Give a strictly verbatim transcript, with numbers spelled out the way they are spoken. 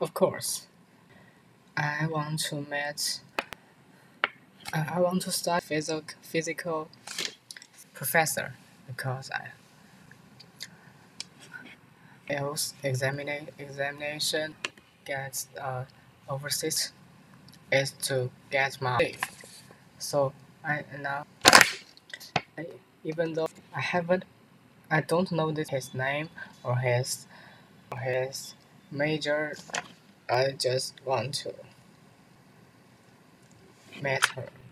Of course, I want to meet. I I want to study physical physical professor because I else examina- examination gets uh, overseas is to get my so I now I, even though I haven't I don't know this his name or his or his major. I just want to meet her.